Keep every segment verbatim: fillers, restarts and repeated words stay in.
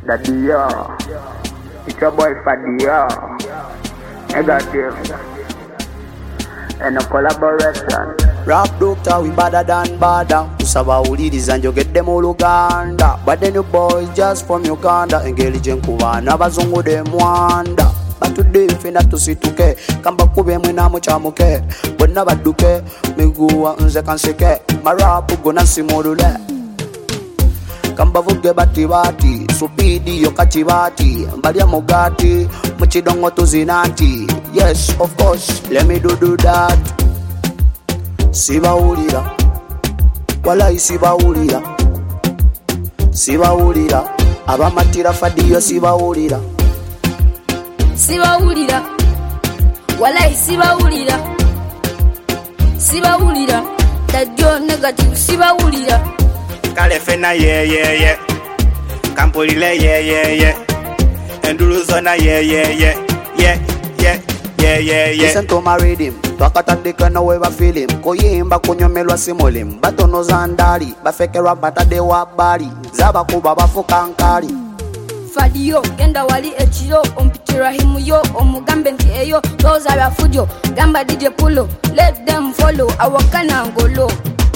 Daddy yo, it's your boy Faddy yo. Negative. And a collaboration. Rap doctor, we better than bada. Usabawuliriza njogedde mu Luganda. But then you boys just from Uganda. Engeri jenkubaana abazungu de mwanda. Batudde fena tusituke. Kamba kube mwena muchamuke. Bonna badduke. Miguwa nze kanseke. Marapu gona simulule. Kamba vuge bati bati. Supidi yo kachibati. Mbalia mugati. Muchidongo tuzinati. Yes, of course, let me do do that. Sibawulira, walai sibawulira, sibawulira, abamatira Faddy sibawulira, sibawulira, walai sibawulira, sibawulira, dadyo negative sibawulira. Kale fena ye ye ye, kampulile ye ye ye, enduluzona ye ye ye, ye ye. Yeah, yeah, yeah. Listen to my rhythm. Twakatandika na we bafili kuyimba kunyomelwa simulim batono zandali bafekera batade wa bali zaba kuba bafuka nkali Faddy yo genda wali ekiro ompitira himu yo omugambe nti eyo those are fujo gamba D J Pulo let them follow awakana ngolo.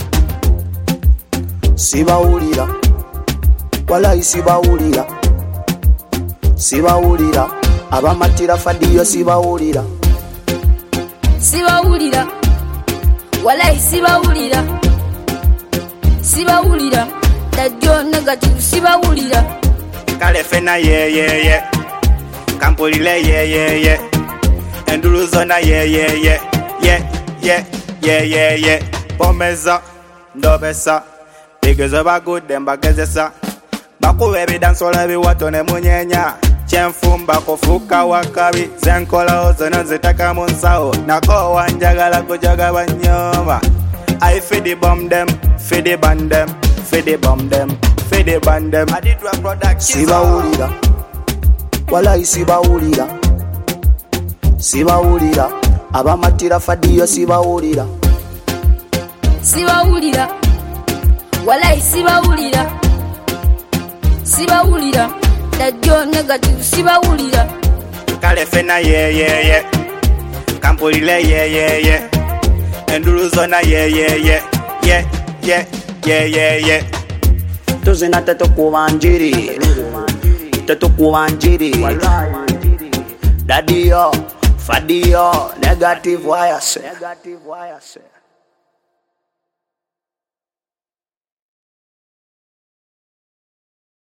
Sibawulira walai sibawulira sibawulira abamatira Faddy yo sibawulira sibawulira walai sibawulira sibawulira dadyo negative sibawulira. Kale fena ye ye ye, kampulile ye ye ye, enduluzona ye ye ye, ye ye ye ye ye. Pomeza ndobesa bigeze bagudde mbagezesa bakuba ebidansola biwatone munyenya kyenfumba kufuuka wakabi zenkolawo zona nzitaka mu nsawo nako wanjagala kujaga banyoma. I feed the bomb them, feed the band them, feed the bomb them, feed the band them. I did rap product. Sibawulira walai sibawulira sibawulira abamatira Faddy sibawulira sibawulira walai sibawulira sibawulira dadyo negative sibawulira. Kale fena ye ye ye, kampulile ye ye ye, enduluzona ye ye ye, ye ye ye ye ye. Tuzina tetukuba njiri tetukuba njiri Daddy yo Faddy yo negative wayase.